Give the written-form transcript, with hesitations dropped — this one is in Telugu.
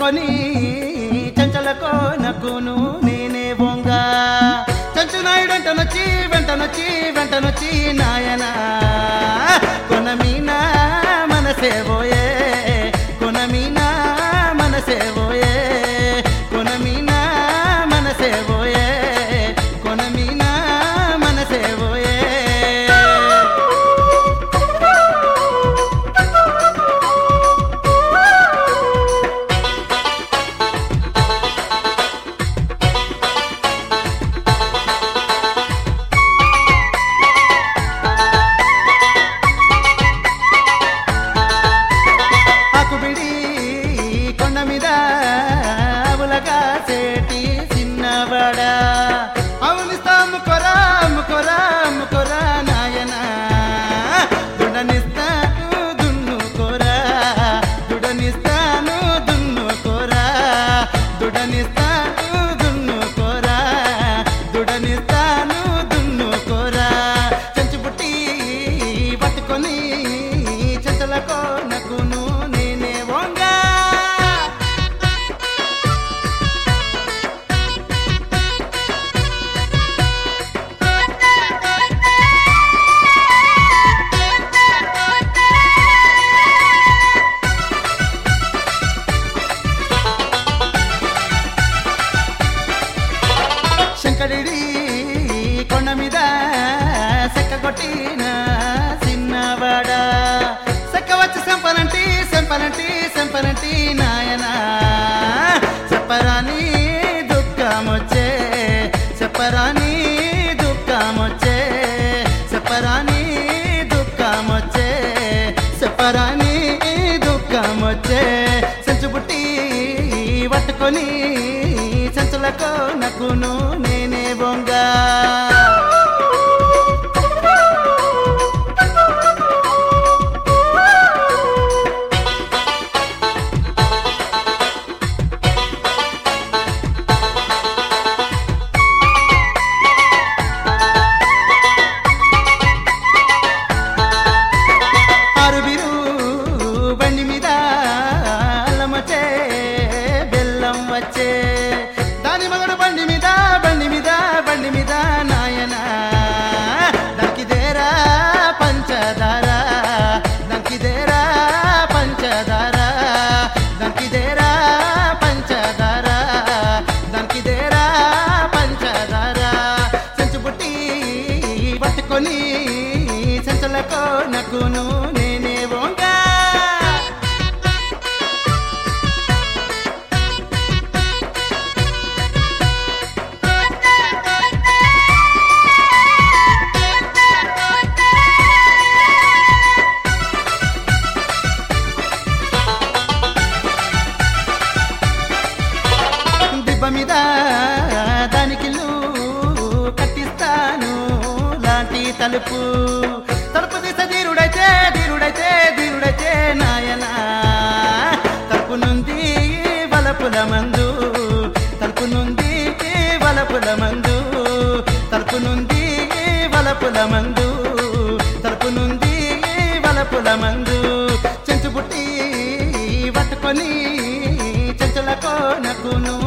పట్టుకొని చెంచల కోనకును నేనే బొంగా చంచునాయుడు వెంటనొచ్చి నాయనా కొనమీనా మనసే పోయే కొనమీనా మనసే పోయే కొనమీనా మనసే పోయే కొనమీనా మనసే పోయే సేటి చిన్నవాడా అవునిస్తాము కొరా నాయనా దుడనిస్తాను దున్ను కోరా దుడనిస్తాను దున్ను కోరా దుడనిస్తాను దున్ను కోరా దుడనిస్తాను దున్ను కోరా చెంచు పుట్టి పట్టుకొని చెంచల కోనకును నేనే వంగా శంకరుడి కొండ మీద సెక్క కొట్టిన చిన్నవాడా సెక్క వచ్చి సెంపనంటి నాయనా చెప్పరాని దుఃఖమొచ్చే చెప్పరాని దుఃఖమొచ్చే చెప్పరాని దుఃఖమొచ్చే చెప్పరాని దుఃఖమొచ్చే సెంచు పుట్టి పట్టుకొని చెంచులకు నకును నేనే బొంగా ఆరుబిరు బండి మీద అల్లమొచ్చే బెల్లం వచ్చే దాని మగడు బండి మీద నాయనా దంకిదేరా పంచదార దంకిదేరా పంచదార దంకిదేరా పంచదార దంకిదేరా పంచదార చెంచు పుట్టి పట్టుకొని చెంచల కోనకును నేనే బొంగా మీద దానికిల్లు కట్టిస్తాను లాంటి తలుపు తీస ధీరుడైతే నాయనా తలుపు నుండి వలపుల మందు తలుపు నుండి వలపుల మందు తలుపు నుండి వలపుల మందు తలుపు నుండి వలపుల మందు చెంచు పుట్టి పట్టుకొని చెంచుల కోనకును